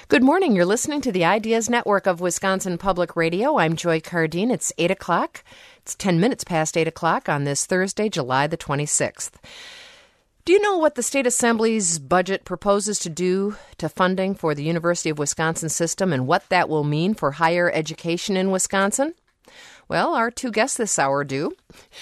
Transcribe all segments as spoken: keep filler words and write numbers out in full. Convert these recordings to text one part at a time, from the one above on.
Good morning. You're listening to the Ideas Network of Wisconsin Public Radio. I'm Joy Cardine. It's eight o'clock. It's ten minutes past eight o'clock on this Thursday, July the twenty-sixth. Do you know what the State Assembly's budget proposes to do to funding for the University of Wisconsin system and what that will mean for higher education in Wisconsin? Well, our two guests this hour do.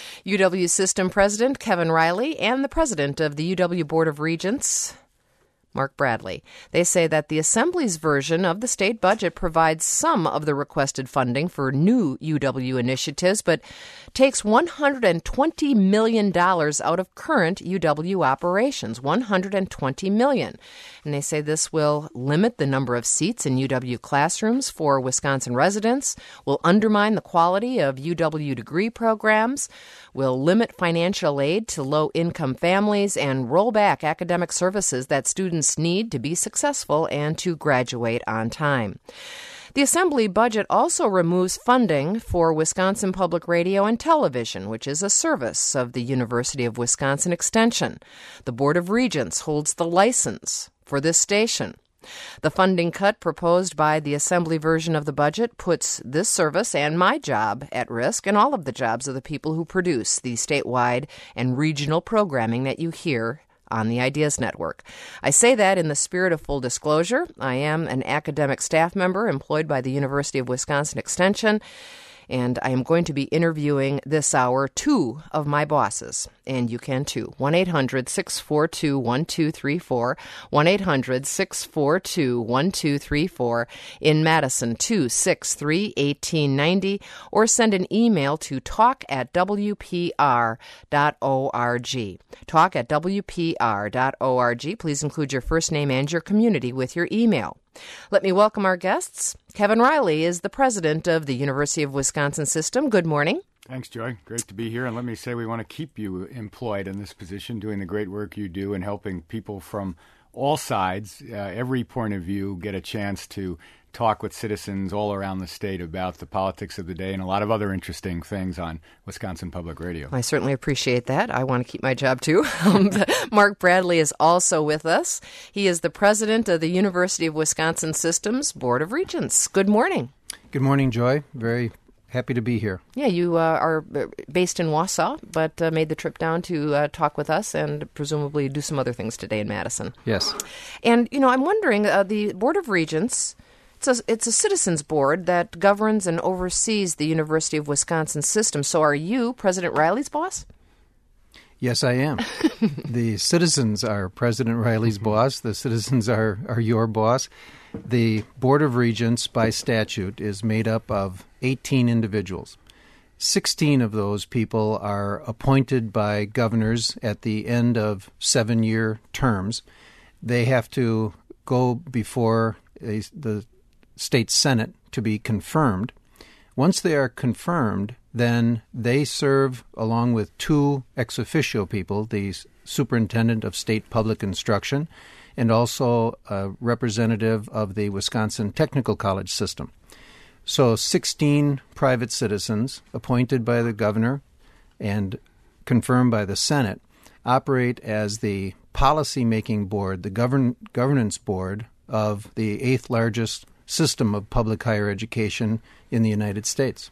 U W System President Kevin Riley and the President of the U W Board of Regents, Mark Bradley. They say that the Assembly's version of the state budget provides some of the requested funding for new U W initiatives, but takes one hundred twenty million dollars out of current U W operations, one hundred twenty million dollars. And they say this will limit the number of seats in U W classrooms for Wisconsin residents, will undermine the quality of U W degree programs, will limit financial aid to low-income families, and roll back academic services that students need to be successful and to graduate on time. The Assembly budget also removes funding for Wisconsin Public Radio and Television, which is a service of the University of Wisconsin Extension. The Board of Regents holds the license for this station. The funding cut proposed by the Assembly version of the budget puts this service and my job at risk, and all of the jobs of the people who produce the statewide and regional programming that you hear on the Ideas Network. I say that in the spirit of full disclosure. I am an academic staff member employed by the University of Wisconsin Extension, and I am going to be interviewing this hour two of my bosses, and you can too. one eight hundred six four two one two three four, one eight hundred six four two one two three four, in Madison two six three one eight nine zero, or send an email to talk at w p r dot org. talk at w p r dot org. Please include your first name and your community with your email. Let me welcome our guests. Kevin Riley is the president of the University of Wisconsin System. Good morning. Thanks, Joy. Great to be here. And let me say we want to keep you employed in this position, doing the great work you do and helping people from all sides, uh, every point of view, get a chance to talk with citizens all around the state about the politics of the day and a lot of other interesting things on Wisconsin Public Radio. I certainly appreciate that. I want to keep my job, too. Um, Mark Bradley is also with us. He is the president of the University of Wisconsin System's Board of Regents. Good morning. Good morning, Joy. Very happy to be here. Yeah, you uh, are based in Wausau, but uh, made the trip down to uh, talk with us and presumably do some other things today in Madison. Yes. And, you know, I'm wondering, uh, the Board of Regents, It's a, it's a citizens board that governs and oversees the University of Wisconsin system. So are you President Riley's boss? Yes, I am. The citizens are President Riley's boss. The citizens are, are your boss. The Board of Regents, by statute, is made up of eighteen individuals. sixteen of those people are appointed by governors at the end of seven-year terms. They have to go before a, the State Senate to be confirmed. Once they are confirmed, then they serve along with two ex officio people, the superintendent of state public instruction and also a representative of the Wisconsin Technical College system. So sixteen private citizens appointed by the governor and confirmed by the Senate operate as the policy-making board, the govern- governance board of the eighth largest system of public higher education in the United States.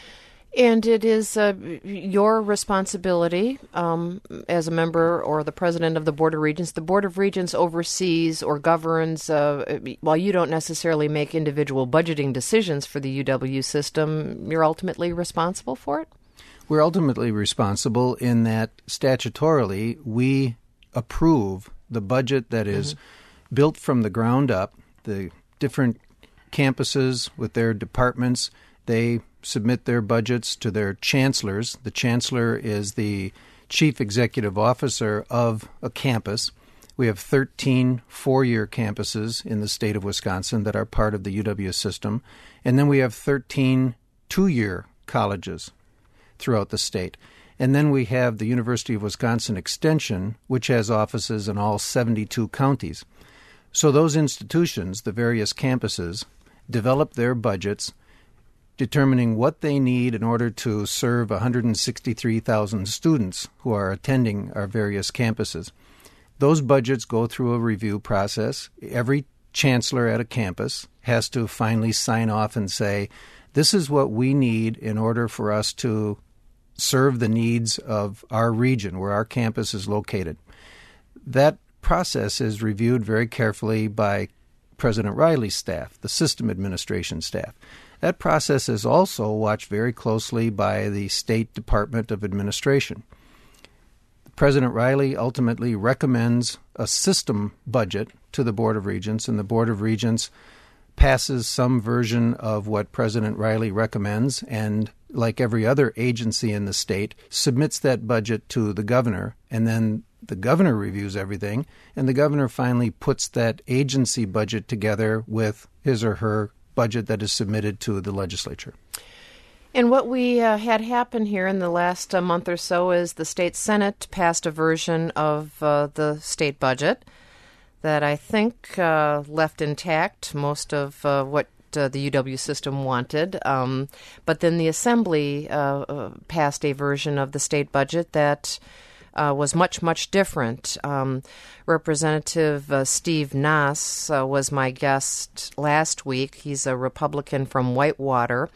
And it is uh, your responsibility um, as a member or the president of the Board of Regents. The Board of Regents oversees or governs, uh, while you don't necessarily make individual budgeting decisions for the U W system, you're ultimately responsible for it? We're ultimately responsible in that statutorily we approve the budget that is mm-hmm. built from the ground up. The different campuses with their departments, they submit their budgets to their chancellors. The chancellor is the chief executive officer of a campus. We have thirteen four-year campuses in the state of Wisconsin that are part of the U W system. And then we have thirteen two-year colleges throughout the state. And then we have the University of Wisconsin Extension, which has offices in all seventy-two counties. So those institutions, the various campuses, develop their budgets, determining what they need in order to serve one hundred sixty-three thousand students who are attending our various campuses. Those budgets go through a review process every chancellor at a campus has to finally sign off and say, this is what we need in order for us to serve the needs of our region where our campus is located. That process is reviewed very carefully by President Riley's staff, the system administration staff. That process is also watched very closely by the State Department of Administration. President Riley ultimately recommends a system budget to the Board of Regents, and the Board of Regents passes some version of what President Riley recommends and, like every other agency in the state, submits that budget to the governor, and then the governor reviews everything, and the governor finally puts that agency budget together with his or her budget that is submitted to the legislature. And what we uh, had happen here in the last uh, month or so is the state Senate passed a version of uh, the state budget that I think uh, left intact most of uh, what uh, the U W system wanted. Um, but then the Assembly uh, uh, passed a version of the state budget that uh, was much, much different. Um, Representative uh, Steve Nass uh, was my guest last week. He's a Republican from Whitewater.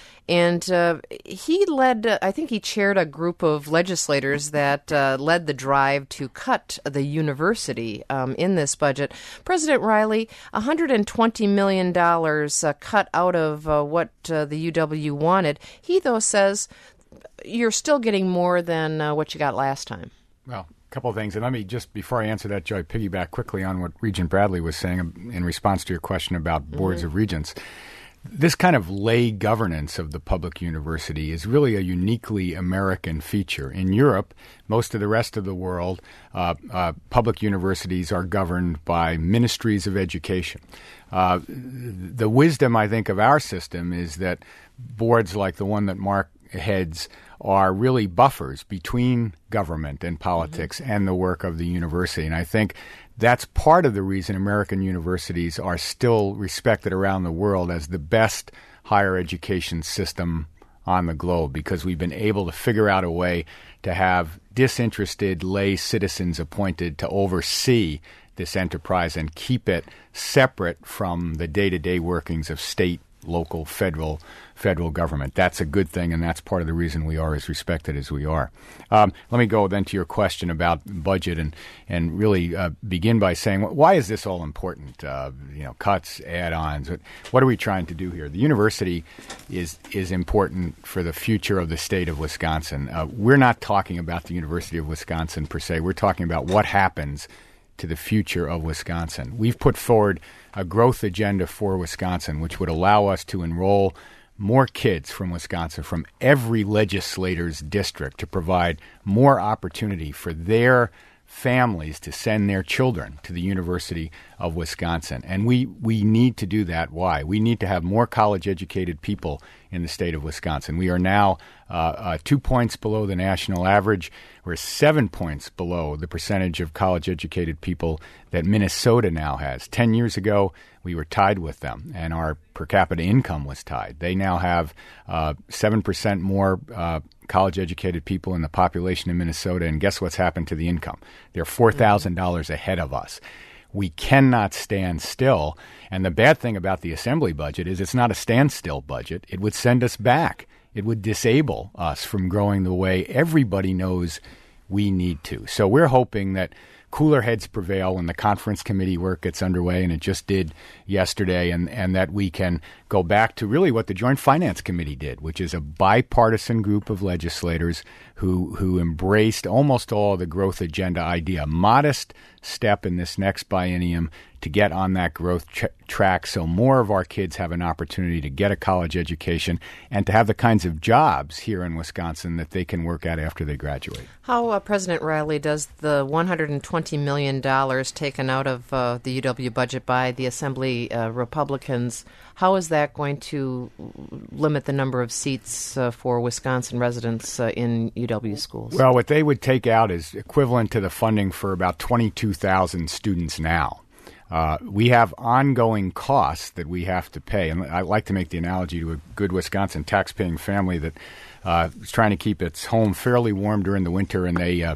And uh, he led, uh, I think he chaired a group of legislators that uh, led the drive to cut the university um, in this budget. President Riley, one hundred twenty million dollars uh, cut out of uh, what uh, the U W wanted. He, though, says you're still getting more than uh, what you got last time. Well, a couple of things. And let me just, before I answer that, Joy, piggyback quickly on what Regent Bradley was saying in response to your question about boards mm-hmm. of regents. This kind of lay governance of the public university is really a uniquely American feature. In Europe, most of the rest of the world, uh, uh, public universities are governed by ministries of education. Uh, the wisdom, I think, of our system is that boards like the one that Mark heads are really buffers between government and politics mm-hmm. and the work of the university. And I think that's part of the reason American universities are still respected around the world as the best higher education system on the globe, because we've been able to figure out a way to have disinterested lay citizens appointed to oversee this enterprise and keep it separate from the day-to-day workings of state, local, federal federal government. That's a good thing, and that's part of the reason we are as respected as we are. Um, let me go then to your question about budget and and really uh, begin by saying, why is this all important? Uh, you know, cuts, add-ons. What are we trying to do here? The university is is important for the future of the state of Wisconsin. Uh, we're not talking about the University of Wisconsin per se. We're talking about what happens to the future of Wisconsin. We've put forward a growth agenda for Wisconsin, which would allow us to enroll more kids from Wisconsin, from every legislator's district, to provide more opportunity for their families to send their children to the University of Wisconsin. And we, we need to do that. Why? We need to have more college-educated people in the state of Wisconsin. We are now uh, uh, two points below the national average. We're seven points below the percentage of college-educated people that Minnesota now has. Ten years ago, we were tied with them, and our per capita income was tied. They now have uh, seven percent more uh, college-educated people in the population in Minnesota, and guess what's happened to the income? They're four thousand dollars ahead of us. We cannot stand still, and the bad thing about the Assembly budget is it's not a standstill budget. It would send us back. It would disable us from growing the way everybody knows we need to. So we're hoping that cooler heads prevail when the conference committee work gets underway, and it just did yesterday, and, and that we can go back to really what the Joint Finance Committee did, which is a bipartisan group of legislators who who embraced almost all the growth agenda idea. Modest step in this next biennium to get on that growth tra- track so more of our kids have an opportunity to get a college education and to have the kinds of jobs here in Wisconsin that they can work at after they graduate. How, uh, President Riley, does the one hundred twenty million dollars taken out of uh, the U W budget by the Assembly uh, Republicans, how is that going to limit the number of seats uh, for Wisconsin residents uh, in U W schools? Well, what they would take out is equivalent to the funding for about twenty-two thousand students now. Uh, we have ongoing costs that we have to pay. And I like to make the analogy to a good Wisconsin taxpaying family that uh, is trying to keep its home fairly warm during the winter, and they uh,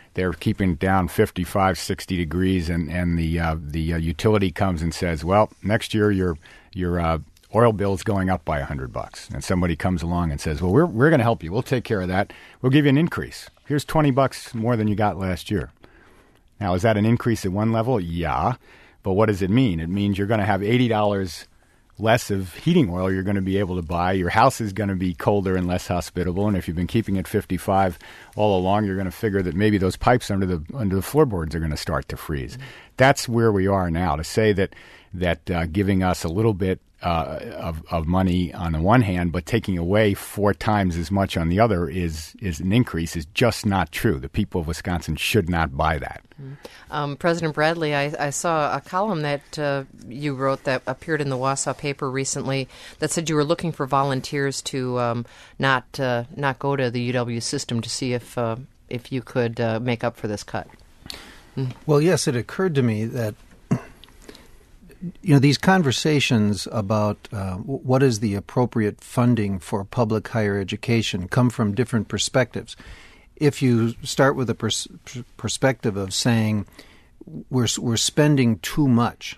they're keeping it down fifty-five, sixty degrees, and and the uh, the uh, utility comes and says, well, next year your your uh, oil bill's going up by a hundred bucks, and somebody comes along and says, well, we're we're going to help you. We'll take care of that. We'll give you an increase. Here's twenty bucks more than you got last year. Now, is that an increase at one level? Yeah, but what does it mean? It means you're going to have eighty dollars less of heating oil you're going to be able to buy. Your house is going to be colder and less hospitable. And if you've been keeping it fifty-five all along, you're going to figure that maybe those pipes under the under the floorboards are going to start to freeze. Mm-hmm. That's where we are now. To say that that uh, giving us a little bit uh, of, of money on the one hand, but taking away four times as much on the other is is an increase is just not true. The people of Wisconsin should not buy that. Mm-hmm. Um, President Bradley, I, I saw a column that uh, you wrote that appeared in the Wausau paper recently that said you were looking for volunteers to um, not uh, not go to the U W system to see if uh, if you could uh, make up for this cut. Mm. Well, yes, it occurred to me that you know these conversations about uh, what is the appropriate funding for public higher education come from different perspectives. If you start with a pers- perspective of saying we're we're spending too much,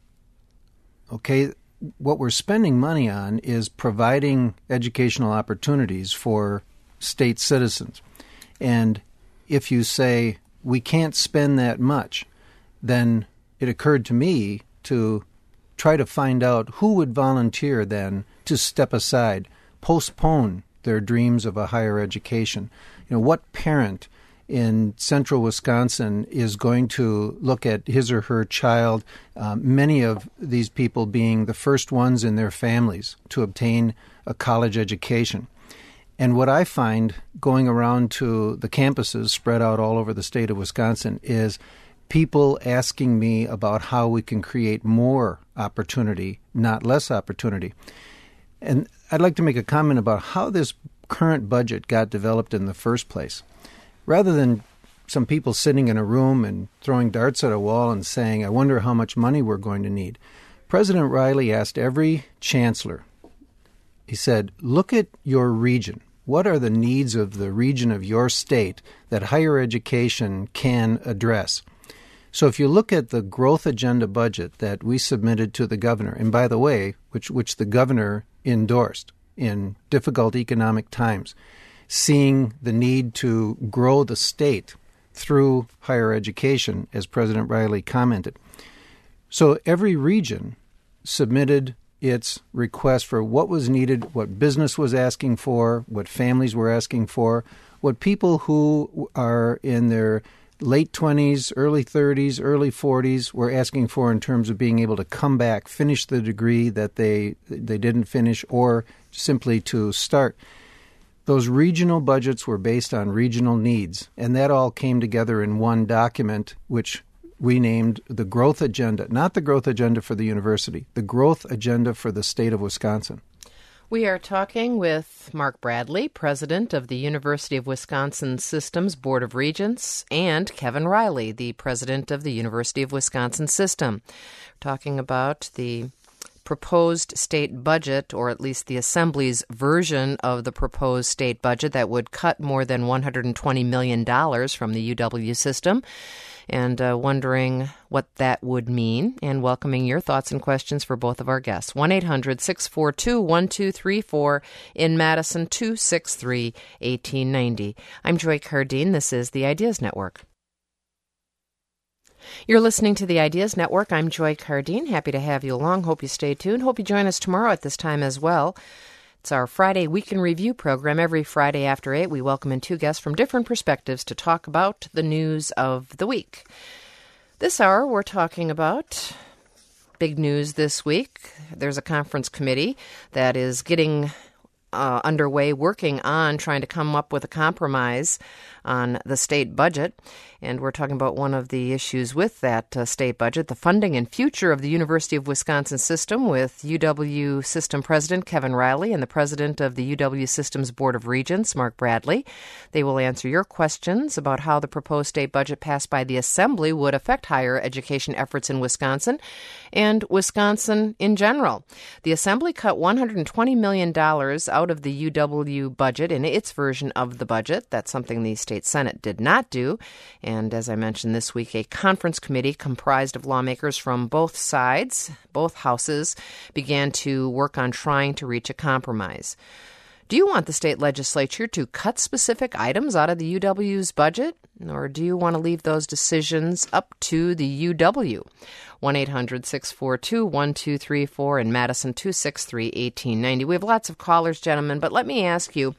okay, what we're spending money on is providing educational opportunities for state citizens. And if you say we can't spend that much, then it occurred to me to try to find out who would volunteer then to step aside, postpone their dreams of a higher education. You know, what parent in central Wisconsin is going to look at his or her child, uh, many of these people being the first ones in their families to obtain a college education? And what I find going around to the campuses spread out all over the state of Wisconsin is people asking me about how we can create more opportunity, not less opportunity. And I'd like to make a comment about how this current budget got developed in the first place. Rather than some people sitting in a room and throwing darts at a wall and saying, I wonder how much money we're going to need, President Riley asked every chancellor, he said, look at your region. What are the needs of the region of your state that higher education can address? So if you look at the growth agenda budget that we submitted to the governor, and by the way, which which the governor endorsed in difficult economic times, seeing the need to grow the state through higher education, as President Riley commented. So every region submitted its request for what was needed, what business was asking for, what families were asking for, what people who are in their late twenties, early thirties, early forties were asking for in terms of being able to come back, finish the degree that they they didn't finish, or simply to start. Those regional budgets were based on regional needs, and that all came together in one document, which we named the Growth Agenda, not the Growth Agenda for the university, the Growth Agenda for the state of Wisconsin. We are talking with Mark Bradley, president of the University of Wisconsin System's Board of Regents, and Kevin Riley, the president of the University of Wisconsin System. We're talking about the proposed state budget, or at least the Assembly's version of the proposed state budget that would cut more than one hundred twenty million dollars from the U W system, and uh, wondering what that would mean, and welcoming your thoughts and questions for both of our guests. one eight hundred six four two one two three four, in Madison two six three one eight nine zero. I'm Joy Cardine. This is the Ideas Network. You're listening to the Ideas Network. I'm Joy Cardine. Happy to have you along. Hope you stay tuned. Hope you join us tomorrow at this time as well. It's our Friday Week in Review program. Every Friday after eight, we welcome in two guests from different perspectives to talk about the news of the week. This hour, we're talking about big news this week. There's a conference committee that is getting uh, underway, working on trying to come up with a compromise on the state budget. And we're talking about one of the issues with that uh, state budget, the funding and future of the University of Wisconsin System, with U W System President Kevin Riley and the President of the U W System's Board of Regents, Mark Bradley. They will answer your questions about how the proposed state budget passed by the Assembly would affect higher education efforts in Wisconsin and Wisconsin in general. The Assembly cut one hundred twenty million dollars out out of the U W budget in its version of the budget. That's something the state Senate did not do. And as I mentioned this week, a conference committee comprised of lawmakers from both sides, both houses, began to work on trying to reach a compromise. Do you want the state legislature to cut specific items out of the U W's budget, or do you want to leave those decisions up to the U W? one eight hundred six four two one two three four in Madison, two six three one eight nine zero. We have lots of callers, gentlemen, but let me ask you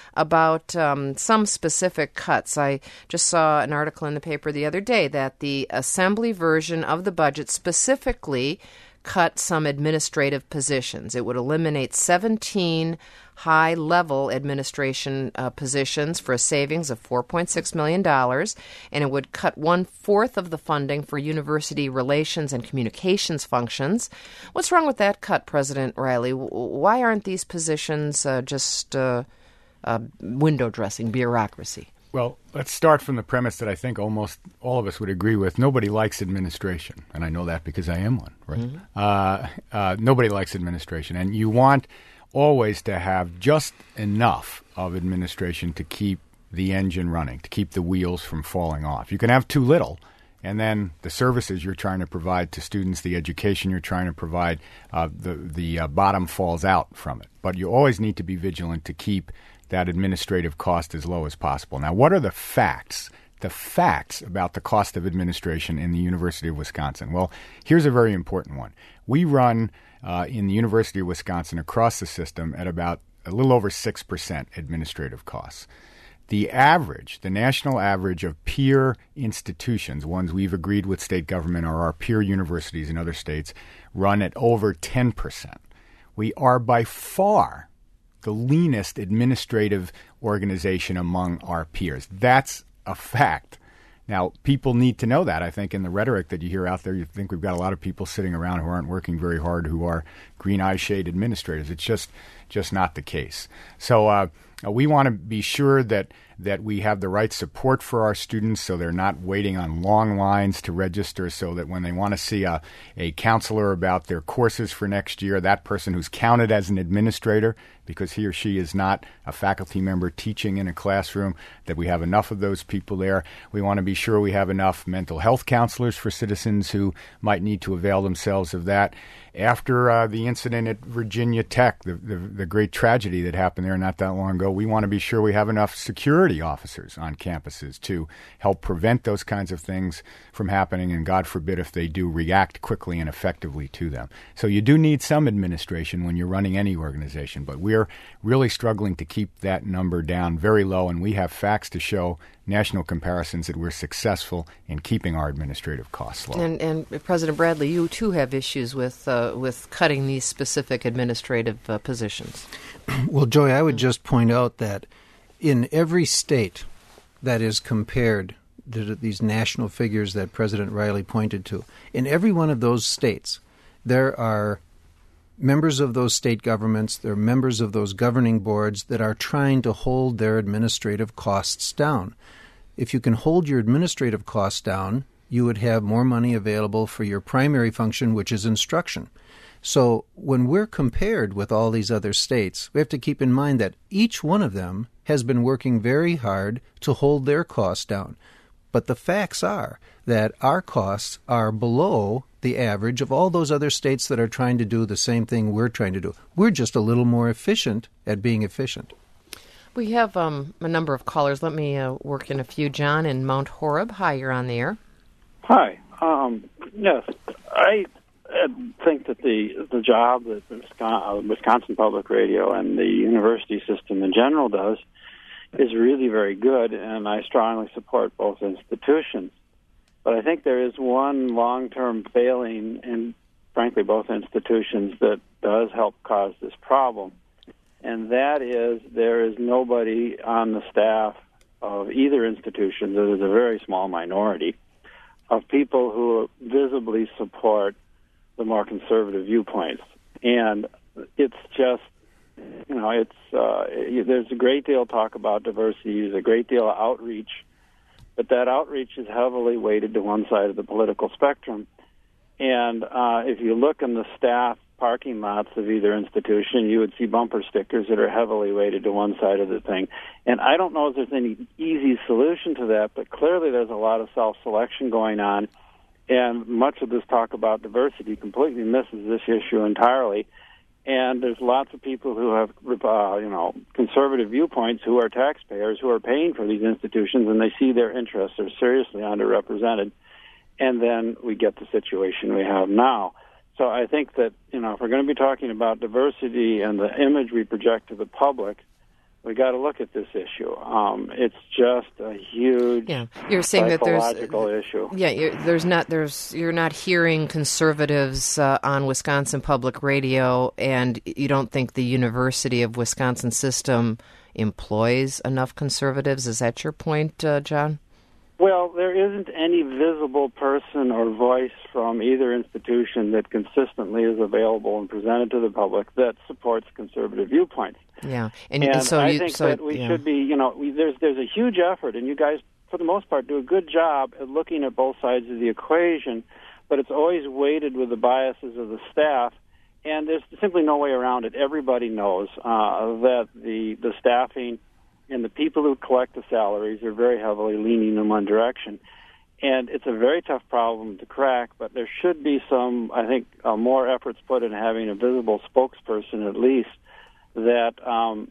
about um, some specific cuts. I just saw an article in the paper the other day that the Assembly version of the budget specifically cut some administrative positions. It would eliminate seventeen high-level administration uh, positions for a savings of four point six million dollars, and it would cut one-fourth of the funding for university relations and communications functions. What's wrong with that cut, President Riley? Why aren't these positions uh, just uh, uh, window dressing, bureaucracy? Well, let's start from the premise that I think almost all of us would agree with. Nobody likes administration, and I know that because I am one, right? Mm-hmm. Uh, uh, nobody likes administration, and you want always to have just enough of administration to keep the engine running, to keep the wheels from falling off. You can have too little, and then the services you're trying to provide to students, the education you're trying to provide, uh, the, the uh, bottom falls out from it. But you always need to be vigilant to keep that administrative cost as low as possible. Now, what are the facts? The facts about the cost of administration in the University of Wisconsin? Well, here's a very important one. We run uh, in the University of Wisconsin across the system at about a little over six percent administrative costs. The average, the national average of peer institutions, ones we've agreed with state government or our peer universities in other states, run at over ten percent. We are by far the leanest administrative organization among our peers. That's a fact. Now, people need to know that. I think in the rhetoric that you hear out there, you think we've got a lot of people sitting around who aren't working very hard, who are green eye shade administrators. It's just just not the case. So uh, we want to be sure that that we have the right support for our students so they're not waiting on long lines to register, so that when they want to see a, a counselor about their courses for next year, that person who's counted as an administrator because he or she is not a faculty member teaching in a classroom, that we have enough of those people there. We want to be sure we have enough mental health counselors for citizens who might need to avail themselves of that. After uh, the incident at Virginia Tech, the, the, the great tragedy that happened there not that long ago, we want to be sure we have enough security officers on campuses to help prevent those kinds of things from happening, and God forbid if they do, react quickly and effectively to them. So you do need some administration when you're running any organization, but we're really struggling to keep that number down very low, and we have facts to show national comparisons that we're successful in keeping our administrative costs low. And, and President Bradley, you too have issues with uh, with cutting these specific administrative uh, positions. Well, Joy, I would just point out that in every state that is compared to these national figures that President Riley pointed to, in every one of those states, there are members of those state governments, there are members of those governing boards that are trying to hold their administrative costs down. If you can hold your administrative costs down, you would have more money available for your primary function, which is instruction. So when we're compared with all these other states, we have to keep in mind that each one of them has been working very hard to hold their costs down. But the facts are that our costs are below the average of all those other states that are trying to do the same thing we're trying to do. We're just a little more efficient at being efficient. We have um, a number of callers. Let me uh, work in a few. John in Mount Horeb. Hi, you're on the air. Hi. Um, yes, I think that the the job that Wisconsin, Wisconsin Public Radio and the university system in general does is really very good, and I strongly support both institutions. But I think there is one long-term failing in, frankly, both institutions that does help cause this problem, and that is there is nobody on the staff of either institution, there is a very small minority, of people who visibly support the more conservative viewpoints. And it's just, you know, it's uh, there's a great deal of talk about diversity, there's a great deal of outreach, but that outreach is heavily weighted to one side of the political spectrum. And uh, if you look in the staff parking lots of either institution, you would see bumper stickers that are heavily weighted to one side of the thing. And I don't know if there's any easy solution to that, but clearly there's a lot of self-selection going on, and much of this talk about diversity completely misses this issue entirely. And there's lots of people who have, uh, you know, conservative viewpoints who are taxpayers who are paying for these institutions, and they see their interests are seriously underrepresented. And then we get the situation we have now. So I think that, you know, if we're going to be talking about diversity and the image we project to the public, we got to look at this issue. Um, it's just a huge yeah. You're saying that there's psychological issue. Yeah, you're, there's not there's you're not hearing conservatives uh, on Wisconsin Public Radio, and you don't think the University of Wisconsin system employs enough conservatives. Is that your point, uh, John? Well, there isn't any visible person or voice from either institution that consistently is available and presented to the public that supports conservative viewpoints. Yeah, and, and, and so I you, think so, that we yeah. should be, you know, we, there's there's a huge effort, and you guys, for the most part, do a good job at looking at both sides of the equation, but it's always weighted with the biases of the staff, and there's simply no way around it. Everybody knows uh, that the the staffing and the people who collect the salaries are very heavily leaning in one direction. And it's a very tough problem to crack, but there should be some, I think, uh, more efforts put in having a visible spokesperson at least that um,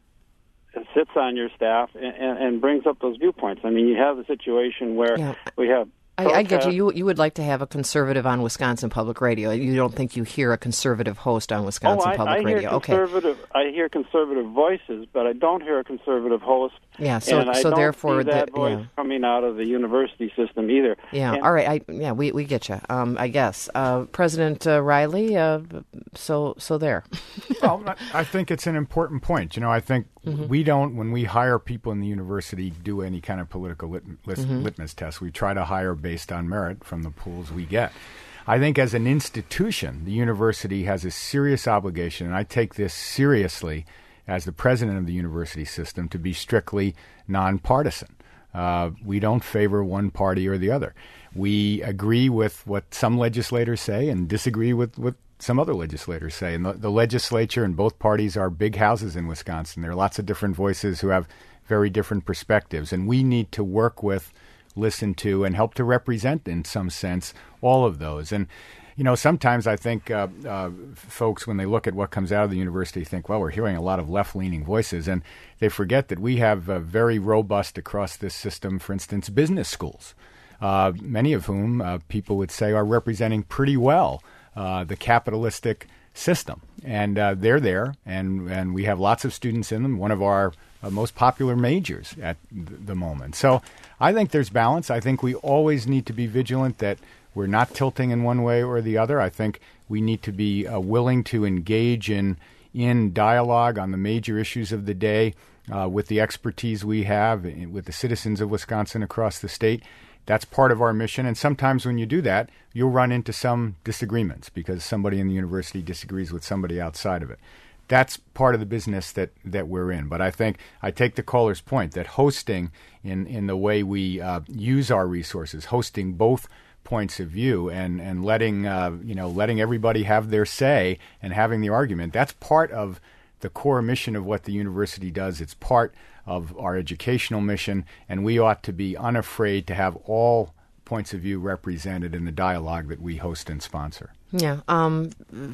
sits on your staff and, and, and brings up those viewpoints. I mean, you have the situation where yeah. we have I, I get you. you. You would like to have a conservative on Wisconsin Public Radio. You don't think you hear a conservative host on Wisconsin oh, I, Public I Radio. Hear okay. Conservative, I hear conservative voices, but I don't hear a conservative host. Yeah, so and I so don't therefore see that the, voice yeah. coming out of the university system either. Yeah, and, all right. I, yeah, we, we get you, um, I guess. Uh, President uh, Riley, uh, so so there. Well, I think it's an important point. You know, I think mm-hmm. we don't, when we hire people in the university, do any kind of political lit, lit, mm-hmm. litmus test. We try to hire based on merit from the pools we get. I think as an institution, the university has a serious obligation, and I take this seriously as the president of the university system, to be strictly nonpartisan. Uh, we don't favor one party or the other. We agree with what some legislators say and disagree with what some other legislators say. And the, the legislature and both parties are big houses in Wisconsin. There are lots of different voices who have very different perspectives, and we need to work with, listen to, and help to represent, in some sense, all of those. And you know, sometimes I think uh, uh, folks, when they look at what comes out of the university, think, well, we're hearing a lot of left-leaning voices, and they forget that we have uh, very robust across this system, for instance, business schools, uh, many of whom uh, people would say are representing pretty well uh, the capitalistic system. And uh, they're there, and, and we have lots of students in them, one of our uh, most popular majors at th- the moment. So I think there's balance. I think we always need to be vigilant that we're not tilting in one way or the other. I think we need to be uh, willing to engage in in dialogue on the major issues of the day uh, with the expertise we have, with the citizens of Wisconsin across the state. That's part of our mission. And sometimes when you do that, you'll run into some disagreements because somebody in the university disagrees with somebody outside of it. That's part of the business that, that we're in. But I think I take the caller's point that hosting in, in the way we uh, use our resources, hosting both points of view and, and letting uh, you know letting everybody have their say and having the argument, that's part of the core mission of what the university does. It's part of our educational mission, and we ought to be unafraid to have all points of view represented in the dialogue that we host and sponsor. Yeah. Um,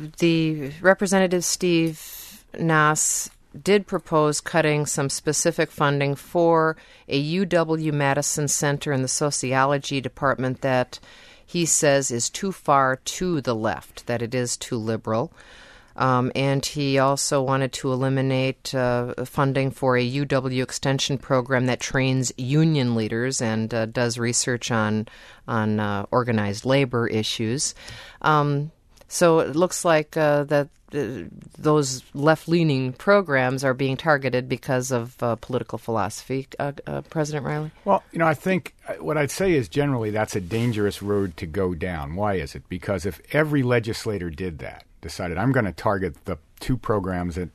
the Representative Steve Nass did propose cutting some specific funding for a U W-Madison Center in the sociology department that he says is too far to the left, that it is too liberal. Um, and he also wanted to eliminate uh, funding for a U W extension program that trains union leaders and uh, does research on on uh, organized labor issues. Um, so it looks like uh, that uh, those left-leaning programs are being targeted because of uh, political philosophy. Uh, uh, President Riley? Well, you know, I think what I'd say is generally that's a dangerous road to go down. Why is it? Because if every legislator did that, decided I'm going to target the two programs that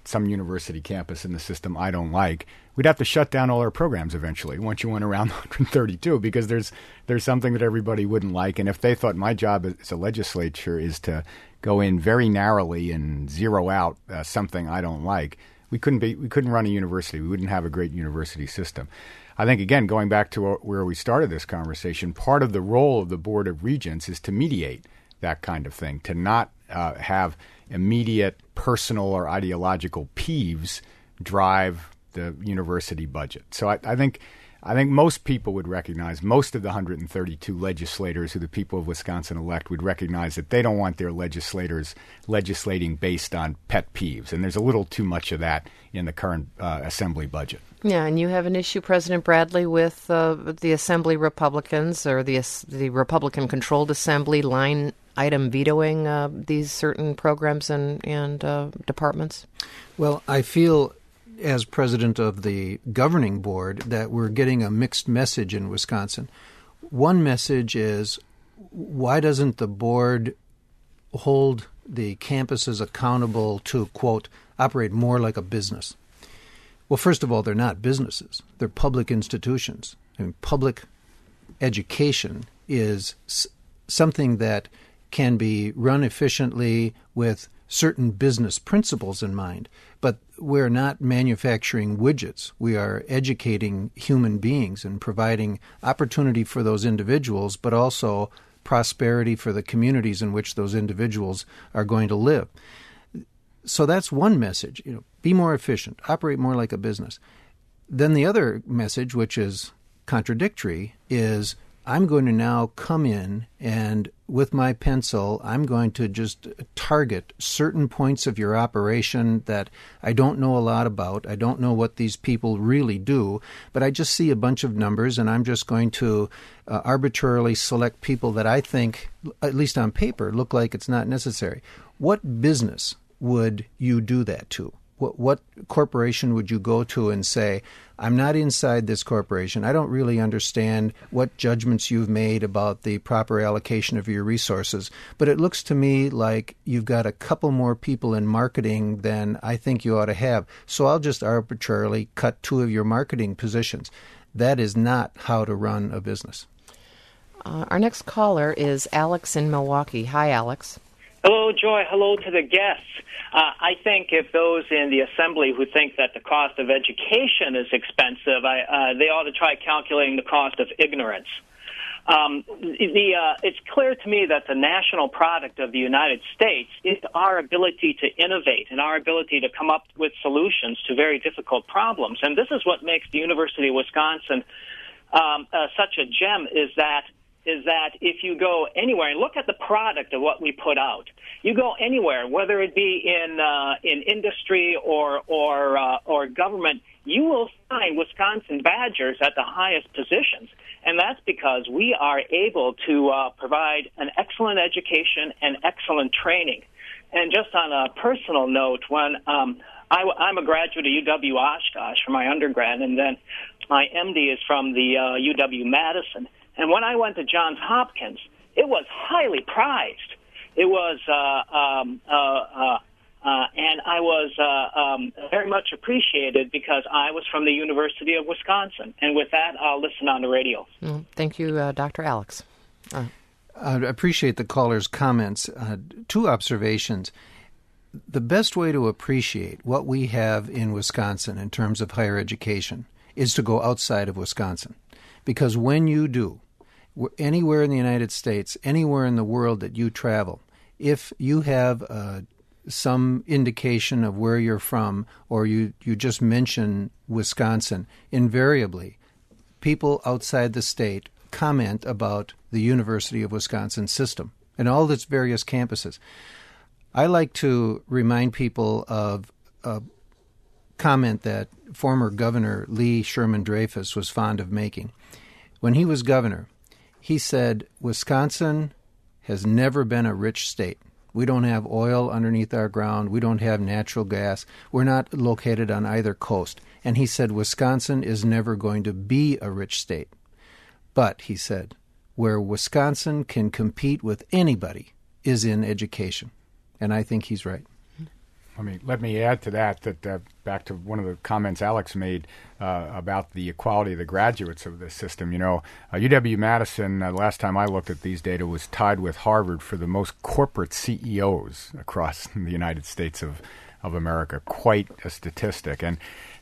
some university campus in the system I don't like, we'd have to shut down all our programs eventually once you went around one hundred thirty-two, because there's there's something that everybody wouldn't like. And if they thought my job as a legislature is to go in very narrowly and zero out uh, something I don't like, we couldn't be we couldn't run a university. We wouldn't have a great university system. I think, again, going back to where we started this conversation, part of the role of the Board of Regents is to mediate that kind of thing, to not uh, have immediate personal or ideological peeves drive the university budget. So I, I think I think most people would recognize, most of the one hundred thirty-two legislators who the people of Wisconsin elect would recognize that they don't want their legislators legislating based on pet peeves. And there's a little too much of that in the current uh, Assembly budget. Yeah, and you have an issue, President Bradley, with uh, the Assembly Republicans or the the Republican-controlled Assembly line item vetoing uh, these certain programs and, and uh, departments? Well, I feel, as president of the governing board, that we're getting a mixed message in Wisconsin. One message is, why doesn't the board hold the campuses accountable to, quote, operate more like a business? Well, first of all, they're not businesses. They're public institutions. I mean, public education is s- something that can be run efficiently with certain business principles in mind. But we're not manufacturing widgets. We are educating human beings and providing opportunity for those individuals, but also prosperity for the communities in which those individuals are going to live. So that's one message. You know, be more efficient, operate more like a business. Then the other message, which is contradictory, is I'm going to now come in and with my pencil, I'm going to just target certain points of your operation that I don't know a lot about. I don't know what these people really do, but I just see a bunch of numbers, and I'm just going to uh, arbitrarily select people that I think, at least on paper, look like it's not necessary. What business would you do that to? What, what corporation would you go to and say, I'm not inside this corporation. I don't really understand what judgments you've made about the proper allocation of your resources, but it looks to me like you've got a couple more people in marketing than I think you ought to have. So I'll just arbitrarily cut two of your marketing positions. That is not how to run a business. Uh, our next caller is Alex in Milwaukee. Hi, Alex. Hello, Joy. Hello to the guests. Uh, I think if those in the Assembly who think that the cost of education is expensive, I, uh, they ought to try calculating the cost of ignorance. Um, the, uh, it's clear to me that the national product of the United States is our ability to innovate and our ability to come up with solutions to very difficult problems. And this is what makes the University of Wisconsin um, uh, such a gem, is that is that if you go anywhere and look at the product of what we put out, you go anywhere, whether it be in uh, in industry or or uh, or government, you will find Wisconsin badgers at the highest positions, and that's because we are able to uh, provide an excellent education and excellent training. And just on a personal note, when um, I, I'm a graduate of U W Oshkosh for my undergrad, and then my M D is from the uh, U W Madison. And when I went to Johns Hopkins, it was highly prized. It was, uh, um, uh, uh, uh, and I was uh, um, very much appreciated because I was from the University of Wisconsin. And with that, I'll listen on the radio. Mm, thank you, uh, Doctor Alex. Uh. I appreciate the caller's comments. Uh, two observations. The best way to appreciate what we have in Wisconsin in terms of higher education is to go outside of Wisconsin. Because when you do, anywhere in the United States, anywhere in the world that you travel, if you have uh, some indication of where you're from, or you, you just mention Wisconsin, invariably, people outside the state comment about the University of Wisconsin system and all its various campuses. I like to remind people of a comment that former Governor Lee Sherman Dreyfus was fond of making. When he was governor, he said, Wisconsin has never been a rich state. We don't have oil underneath our ground. We don't have natural gas. We're not located on either coast. And he said, Wisconsin is never going to be a rich state. But, he said, where Wisconsin can compete with anybody is in education. And I think he's right. Let me let me add to that, that uh, back to one of the comments Alex made uh, about the equality of the graduates of this system. You know, uh, U W-Madison, uh, last time I looked at these data, was tied with Harvard for the most corporate C E Os across the United States of, of America. Quite a statistic. And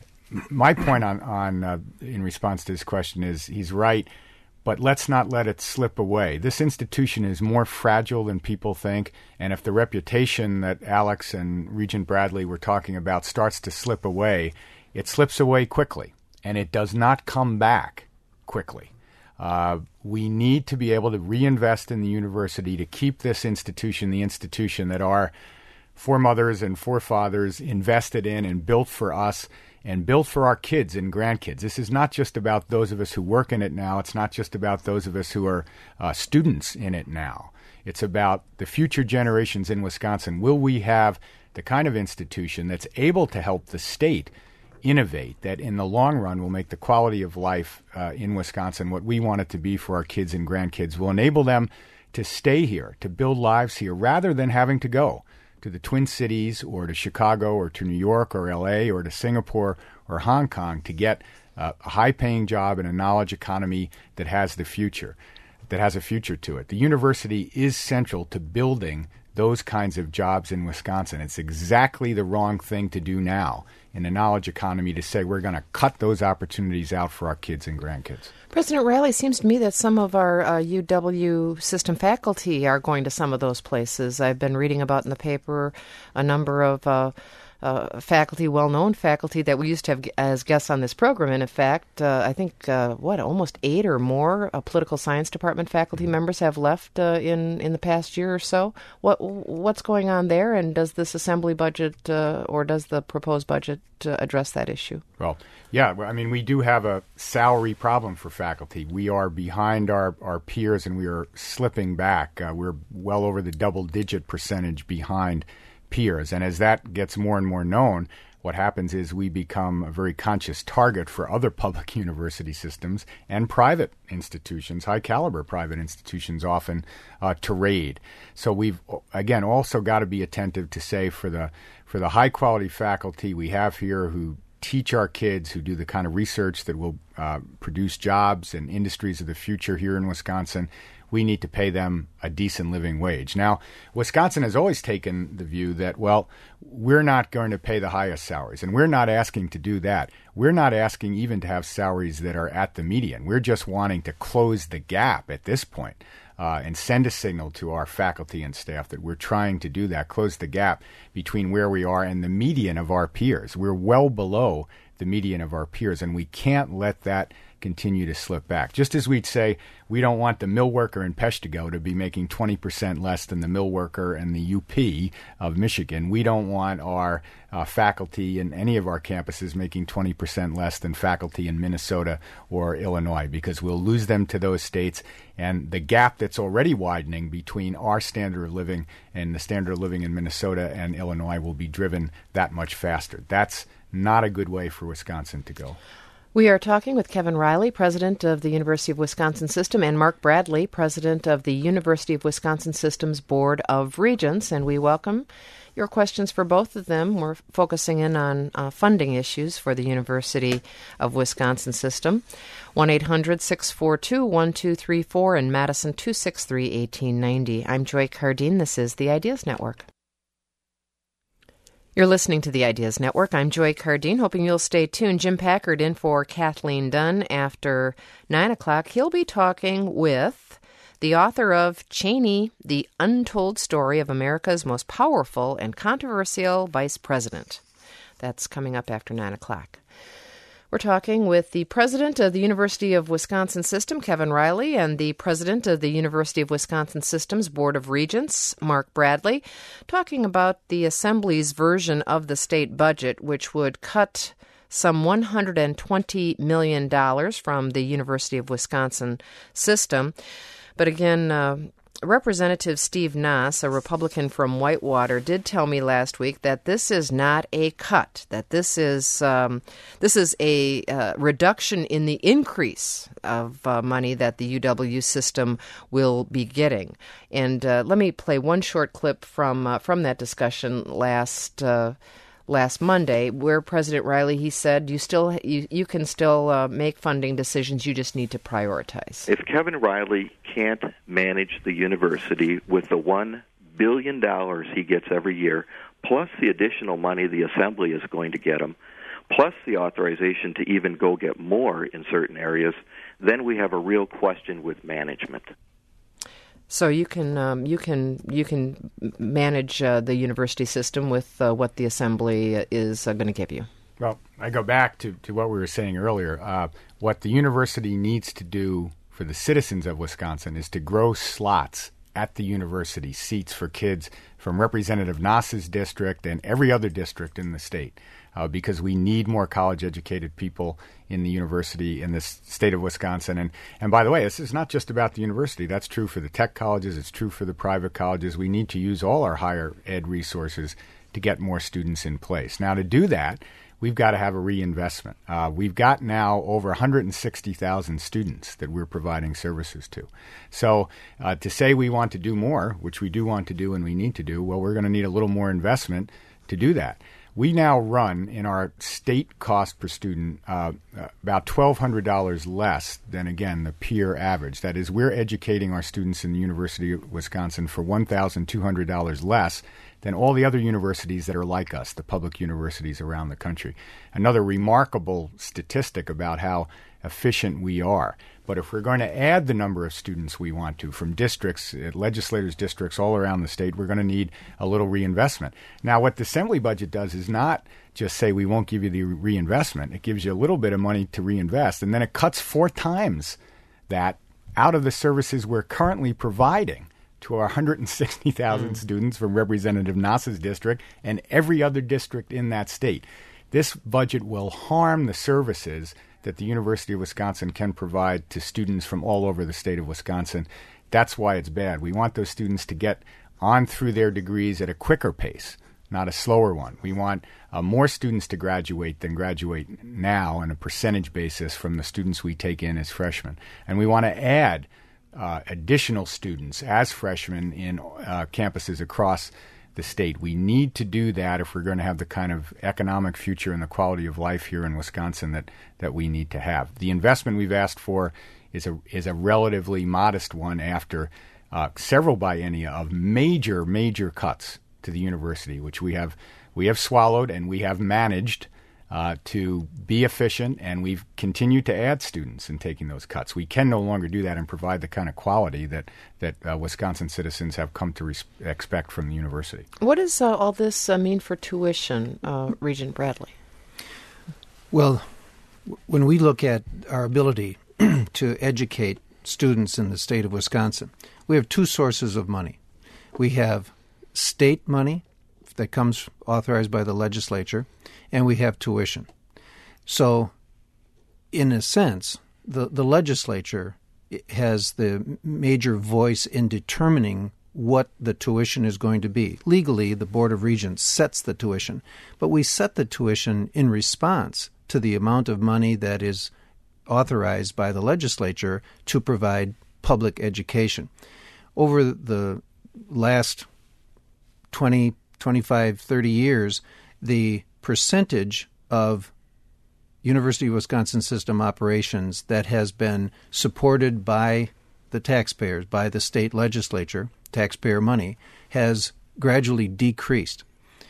my point on, on uh, in response to his question is he's right, but let's not let it slip away. This institution is more fragile than people think, and if the reputation that Alex and Regent Bradley were talking about starts to slip away, it slips away quickly, and it does not come back quickly. Uh, we need to be able to reinvest in the university to keep this institution the institution that our foremothers and forefathers invested in and built for us and built for our kids and grandkids. This is not just about those of us who work in it now. It's not just about those of us who are uh, students in it now. It's about the future generations in Wisconsin. Will we have the kind of institution that's able to help the state innovate, that in the long run will make the quality of life uh, in Wisconsin what we want it to be for our kids and grandkids, will enable them to stay here, to build lives here, rather than having to go to the Twin Cities or to Chicago or to New York or L A or to Singapore or Hong Kong to get uh, a high-paying job in a knowledge economy that has the future, that has a future to it. The university is central to building those kinds of jobs in Wisconsin. It's exactly the wrong thing to do now in the knowledge economy to say we're going to cut those opportunities out for our kids and grandkids. President Riley, it seems to me that some of our uh, U W system faculty are going to some of those places. I've been reading about in the paper a number of uh, uh, faculty, well-known faculty that we used to have as guests on this program. And in fact, uh, I think, uh, what, almost eight or more uh, political science department faculty members have left uh, in, in the past year or so. What What's going on there, and does this assembly budget uh, or does the proposed budget uh, address that issue? Well, yeah, I mean, we do have a salary problem for faculty. We are behind our, our peers, and we are slipping back. Uh, we're well over the double-digit percentage behind peers. And as that gets more and more known, what happens is we become a very conscious target for other public university systems and private institutions, high-caliber private institutions often, uh, to raid. So we've, again, also got to be attentive to say for the for the high-quality faculty we have here who teach our kids, who do the kind of research that will uh, produce jobs and industries of the future here in Wisconsin, we need to pay them a decent living wage. Now, Wisconsin has always taken the view that, well, we're not going to pay the highest salaries, and we're not asking to do that. We're not asking even to have salaries that are at the median. We're just wanting to close the gap at this point uh, and send a signal to our faculty and staff that we're trying to do that, close the gap between where we are and the median of our peers. We're well below the median of our peers, and we can't let that continue to slip back. Just as we'd say we don't want the mill worker in Peshtigo to be making twenty percent less than the mill worker in the U P of Michigan, we don't want our uh, faculty in any of our campuses making twenty percent less than faculty in Minnesota or Illinois, because we'll lose them to those states, and the gap that's already widening between our standard of living and the standard of living in Minnesota and Illinois will be driven that much faster. That's not a good way for Wisconsin to go. We are talking with Kevin Riley, president of the University of Wisconsin System, and Mark Bradley, president of the University of Wisconsin System's Board of Regents, and we welcome your questions for both of them. We're focusing in on uh, funding issues for the University of Wisconsin System. one eight hundred six four two one two three four and Madison two six three one eight nine zero. I'm Joy Cardine. This is the Ideas Network. You're listening to the Ideas Network. I'm Joy Cardine, hoping you'll stay tuned. Jim Packard in for Kathleen Dunn after nine o'clock. He'll be talking with the author of Cheney, The Untold Story of America's Most Powerful and Controversial Vice President. That's coming up after nine o'clock. We're talking with the president of the University of Wisconsin System, Kevin Riley, and the president of the University of Wisconsin System's Board of Regents, Mark Bradley, talking about the Assembly's version of the state budget, which would cut some one hundred twenty million dollars from the University of Wisconsin System. But again, uh, Representative Steve Nass, a Republican from Whitewater, did tell me last week that this is not a cut, that this is um, this is a uh, reduction in the increase of uh, money that the U W system will be getting. And uh, let me play one short clip from uh, from that discussion last uh, last Monday, where President Riley, he said, you still you, you can still uh, make funding decisions, you just need to prioritize. If Kevin Riley can't manage the university with the one billion dollars he gets every year, plus the additional money the Assembly is going to get him, plus the authorization to even go get more in certain areas, then we have a real question with management. So you can um, you can you can manage uh, the university system with uh, what the Assembly is uh, going to give you. Well, I go back to, to what we were saying earlier. Uh, what the university needs to do for the citizens of Wisconsin is to grow slots at the university, seats for kids from Representative Nass's district and every other district in the state, uh, because we need more college-educated people in the university in this state of Wisconsin. And, and by the way, this is not just about the university. That's true for the tech colleges. It's true for the private colleges. We need to use all our higher ed resources to get more students in place. Now, to do that, we've got to have a reinvestment. Uh, we've got now over one hundred sixty thousand students that we're providing services to. So uh, to say we want to do more, which we do want to do and we need to do, well, we're going to need a little more investment to do that. We now run in our state cost per student uh, about twelve hundred dollars less than, again, the peer average. That is, we're educating our students in the University of Wisconsin for one thousand two hundred dollars less than all the other universities that are like us, the public universities around the country. Another remarkable statistic about how efficient we are. But if we're going to add the number of students we want to from districts, legislators' districts all around the state, we're going to need a little reinvestment. Now, what the Assembly budget does is not just say we won't give you the reinvestment. It gives you a little bit of money to reinvest, and then it cuts four times that out of the services we're currently providing to our one hundred sixty thousand mm. students from Representative Nass's district and every other district in that state. This budget will harm the services that the University of Wisconsin can provide to students from all over the state of Wisconsin. That's why it's bad. We want those students to get on through their degrees at a quicker pace, not a slower one. We want uh, more students to graduate than graduate now on a percentage basis from the students we take in as freshmen. And we want to add uh, additional students as freshmen in uh, campuses across the state. We need to do that if we're going to have the kind of economic future and the quality of life here in Wisconsin that, that we need to have. The investment we've asked for is a is a relatively modest one after uh, several biennia of major, major cuts to the university, which we have we have swallowed and we have managed uh, to be efficient, and we've continued to add students in taking those cuts. We can no longer do that and provide the kind of quality that, that uh, Wisconsin citizens have come to res- expect from the university. What does uh, all this uh, mean for tuition, uh, Regent Bradley? Well, w- when we look at our ability to educate students in the state of Wisconsin, we have two sources of money. We have state money that comes authorized by the legislature, and we have tuition. So, in a sense, the, the legislature has the major voice in determining what the tuition is going to be. Legally, the Board of Regents sets the tuition, but we set the tuition in response to the amount of money that is authorized by the legislature to provide public education. Over the last twenty, twenty-five, thirty years, the percentage of University of Wisconsin system operations that has been supported by the taxpayers, by the state legislature, taxpayer money, has gradually decreased.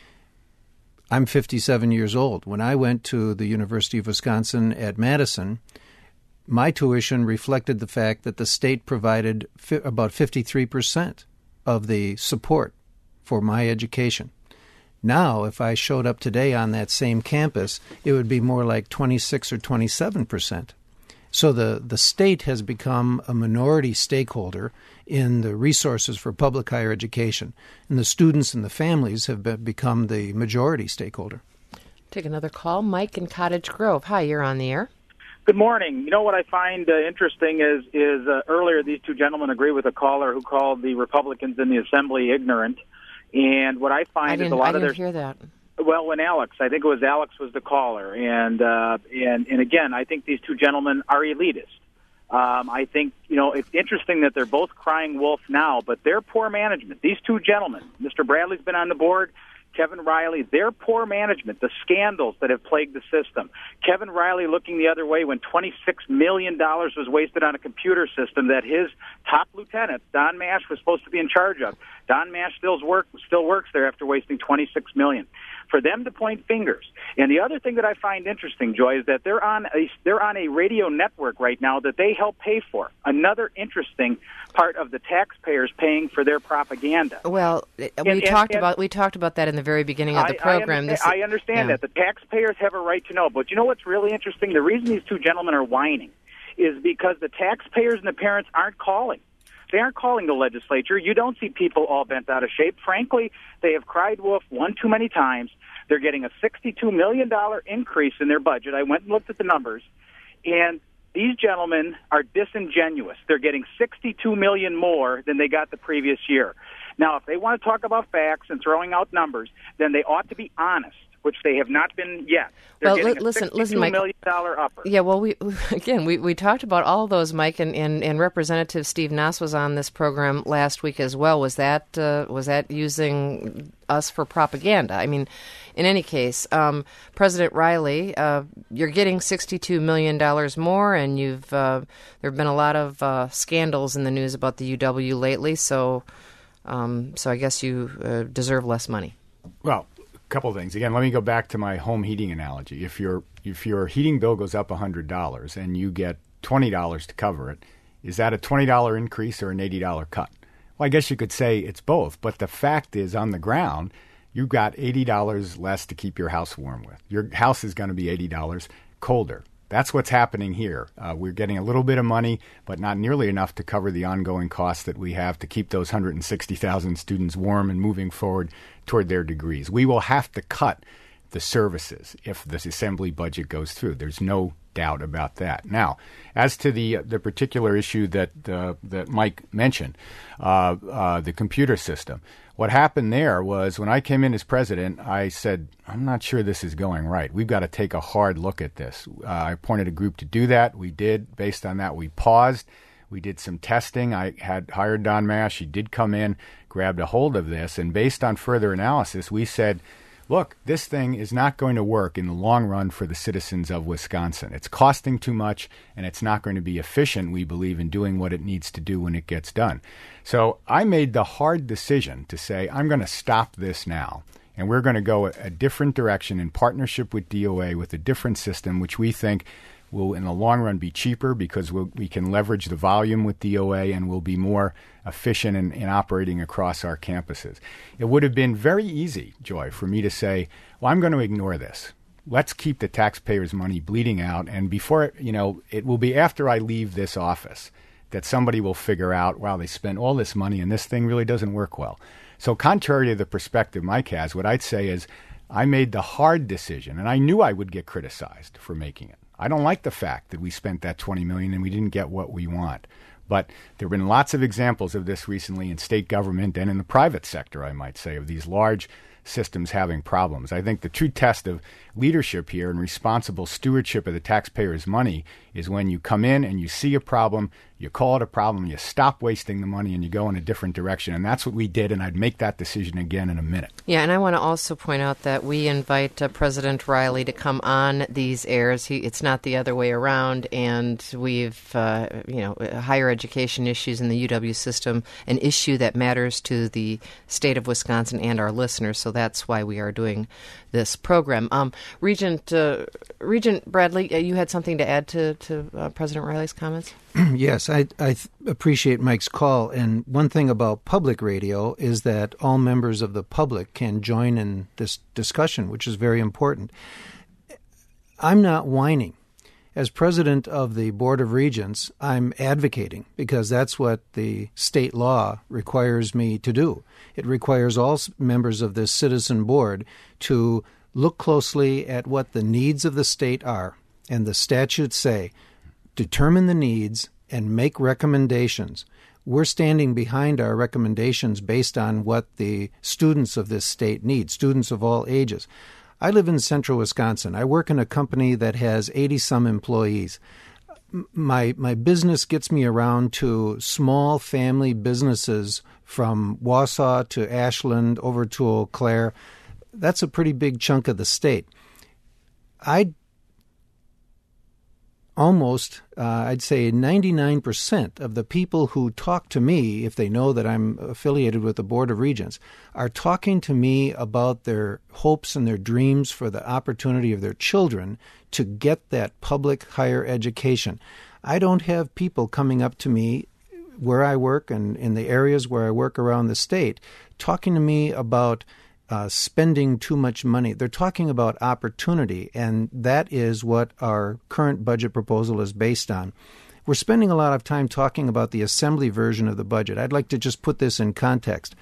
I'm fifty-seven years old. When I went to the University of Wisconsin at Madison, my tuition reflected the fact that the state provided fi- about fifty-three percent of the support for my education. Now, if I showed up today on that same campus, it would be more like twenty-six or twenty-seven percent. So the, the state has become a minority stakeholder in the resources for public higher education, and the students and the families have be- become the majority stakeholder. Take another call. Mike in Cottage Grove. Hi, you're on the air. Good morning. You know what I find uh, interesting is is uh, earlier these two gentlemen agree with a caller who called the Republicans in the Assembly ignorant, and what I find I is a lot I of didn't their hear that. Well, when Alex, I think it was Alex was the caller, and uh, and and again, I think these two gentlemen are elitist. Um, I think you know it's interesting that they're both crying wolf now, but their poor management. These two gentlemen, Mister Bradley's been on the board. Kevin Riley, their poor management, the scandals that have plagued the system. Kevin Riley looking the other way when twenty-six million dollars was wasted on a computer system that his top lieutenant, Don Mash, was supposed to be in charge of. Don Mash still, work, still works there after wasting twenty-six million dollars. For them to point fingers. And the other thing that I find interesting, Joy, is that they're on a, they're on a radio network right now that they help pay for. Another interesting part of the taxpayers paying for their propaganda. Well, we and, talked and, about we talked about that in the very beginning of the I, program. I understand, this, I understand yeah. that. The taxpayers have a right to know. But you know what's really interesting? The reason these two gentlemen are whining is because the taxpayers and the parents aren't calling. They aren't calling the legislature. You don't see people all bent out of shape. Frankly, they have cried wolf one too many times. They're getting a sixty-two million dollars increase in their budget. I went and looked at the numbers, and these gentlemen are disingenuous. They're getting sixty-two million dollars more than they got the previous year. Now, if they want to talk about facts and throwing out numbers, then they ought to be honest, which they have not been yet. They're well, getting li- a listen, listen, sixty-two Mike. million dollars upper. Yeah, well, we again we, we talked about all those, Mike, and, and, and Representative Steve Nass was on this program last week as well. Was that uh, was that using us for propaganda? I mean, in any case, um, President Riley, uh, you're getting sixty-two million dollars more, and you've uh, there have been a lot of uh, scandals in the news about the U W lately. So, um, so I guess you uh, deserve less money. Well. Couple of things. Again, let me go back to my home heating analogy. If your if your heating bill goes up one hundred dollars and you get twenty dollars to cover it, is that a twenty dollars increase or an eighty dollars cut? Well, I guess you could say it's both, but the fact is on the ground, you've got eighty dollars less to keep your house warm with. Your house is going to be eighty dollars colder. That's what's happening here. Uh, we're getting a little bit of money, but not nearly enough to cover the ongoing costs that we have to keep those one hundred sixty thousand students warm and moving forward toward their degrees. We will have to cut the services if this assembly budget goes through. There's no doubt about that. Now, as to the the particular issue that uh, that Mike mentioned, uh, uh, the computer system, what happened there was when I came in as president, I said, I'm not sure this is going right. We've got to take a hard look at this. Uh, I appointed a group to do that. We did. Based on that, we paused. We did some testing. I had hired Don Mash. He did come in, grabbed a hold of this, and based on further analysis, we said, look, this thing is not going to work in the long run for the citizens of Wisconsin. It's costing too much, and it's not going to be efficient, we believe, in doing what it needs to do when it gets done. So I made the hard decision to say, I'm going to stop this now, and we're going to go a, a different direction in partnership with D O A with a different system, which we think will, in the long run, be cheaper because we'll, we can leverage the volume with D O A and will be more efficient in, in operating across our campuses. It would have been very easy, Joy, for me to say, well, I'm going to ignore this. Let's keep the taxpayers' money bleeding out, and before, you know, it will be after I leave this office that somebody will figure out, wow, they spent all this money and this thing really doesn't work well. So contrary to the perspective Mike has, what I'd say is I made the hard decision, and I knew I would get criticized for making it. I don't like the fact that we spent that twenty million dollars and we didn't get what we want. But there have been lots of examples of this recently in state government and in the private sector, I might say, of these large systems having problems. I think the true test of leadership here and responsible stewardship of the taxpayers' money is when you come in and you see a problem, you call it a problem, you stop wasting the money, and you go in a different direction. And that's what we did, and I'd make that decision again in a minute. Yeah, and I want to also point out that we invite uh, President Riley to come on these airs. He, it's not the other way around, and we've, uh, you know, higher education issues in the U W system, an issue that matters to the state of Wisconsin and our listeners, so that's why we are doing this program. Um, Regent uh, Regent Bradley, uh, you had something to add to, to uh, President Riley's comments? Yes, I, I th- appreciate Mike's call. And one thing about public radio is that all members of the public can join in this discussion, which is very important. I'm not whining. As president of the Board of Regents, I'm advocating because that's what the state law requires me to do. It requires all members of this citizen board to look closely at what the needs of the state are and the statutes say, determine the needs and make recommendations. We're standing behind our recommendations based on what the students of this state need, students of all ages. I live in central Wisconsin. I work in a company that has eighty-some employees. My my business gets me around to small family businesses from Wausau to Ashland over to Eau Claire. That's a pretty big chunk of the state. I almost, uh, I'd say ninety-nine percent of the people who talk to me, if they know that I'm affiliated with the Board of Regents, are talking to me about their hopes and their dreams for the opportunity of their children to get that public higher education. I don't have people coming up to me where I work and in the areas where I work around the state talking to me about Uh, spending too much money. They're talking about opportunity, and that is what our current budget proposal is based on. We're spending a lot of time talking about the assembly version of the budget. I'd like to just put this in context.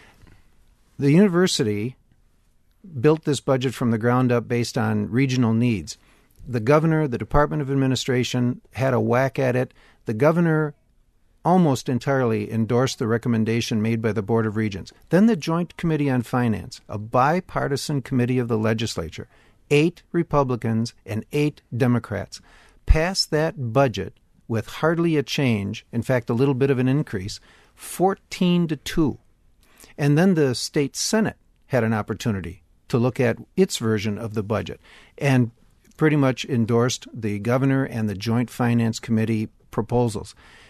The university built this budget from the ground up based on regional needs. The governor, the Department of Administration had a whack at it. The governor almost entirely endorsed the recommendation made by the Board of Regents. Then the Joint Committee on Finance, a bipartisan committee of the legislature, eight Republicans and eight Democrats, passed that budget with hardly a change, in fact, a little bit of an increase, fourteen to two. And then the state Senate had an opportunity to look at its version of the budget and pretty much endorsed the governor and the Joint Finance Committee proposals.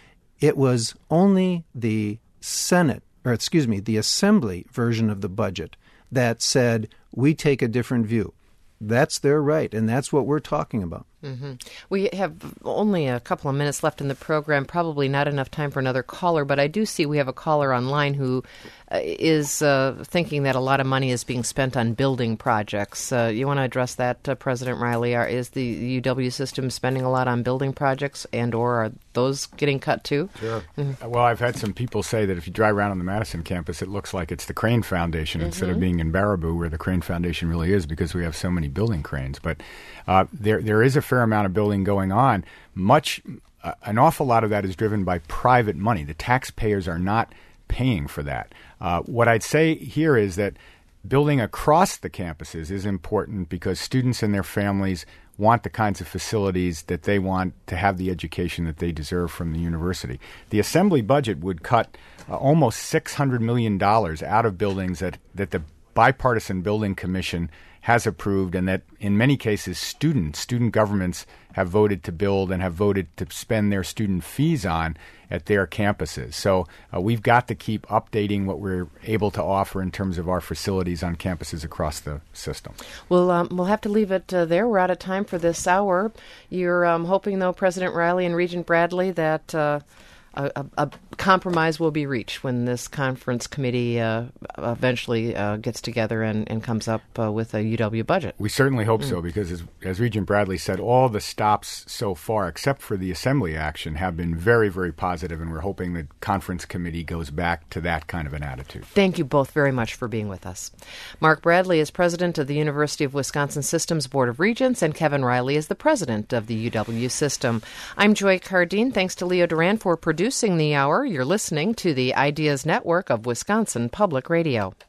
It was only the Senate, or excuse me, the Assembly version of the budget that said, we take a different view. That's their right, and that's what we're talking about. Mm-hmm. We have only a couple of minutes left in the program, probably not enough time for another caller, but I do see we have a caller online who uh, is uh, thinking that a lot of money is being spent on building projects. Uh, you want to address that, uh, President Riley? Are, is the U W system spending a lot on building projects, and or are those getting cut too? Sure. Mm-hmm. Well, I've had some people say that if you drive around on the Madison campus, it looks like it's the Crane Foundation mm-hmm. instead of being in Baraboo, where the Crane Foundation really is, because we have so many building cranes. But uh, there there is a fair amount of building going on. Much, uh, an awful lot of that is driven by private money. The taxpayers are not paying for that. Uh, what I'd say here is that building across the campuses is important because students and their families want the kinds of facilities that they want to have the education that they deserve from the university. The Assembly budget would cut uh, almost six hundred million dollars out of buildings that, that the Bipartisan Building Commission has approved, and that in many cases students, student governments have voted to build and have voted to spend their student fees on at their campuses. So uh, we've got to keep updating what we're able to offer in terms of our facilities on campuses across the system. Well, um, we'll have to leave it uh, there. We're out of time for this hour. You're um, hoping, though, President Riley and Regent Bradley, that uh, a, a compromise will be reached when this conference committee uh, eventually uh, gets together and, and comes up uh, with a U W budget. We certainly hope mm. so, because as, as Regent Bradley said, all the stops so far, except for the Assembly action, have been very, very positive, and we're hoping the conference committee goes back to that kind of an attitude. Thank you both very much for being with us. Mark Bradley is president of the University of Wisconsin Systems Board of Regents, and Kevin Riley is the president of the U W system. I'm Joy Cardine. Thanks to Leo Duran for producing the hour. You're listening to the Ideas Network of Wisconsin Public Radio.